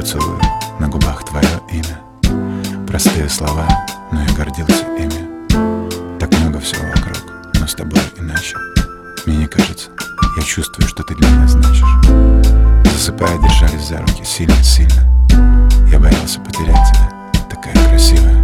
поцелую, на губах твое имя. Простые слова, но я гордился ими. Так много всего вокруг, но с тобой иначе. Мне не кажется, я чувствую, что ты для меня значишь. Засыпая, держались за руки сильно-сильно. Я боялся потерять тебя, такая красивая.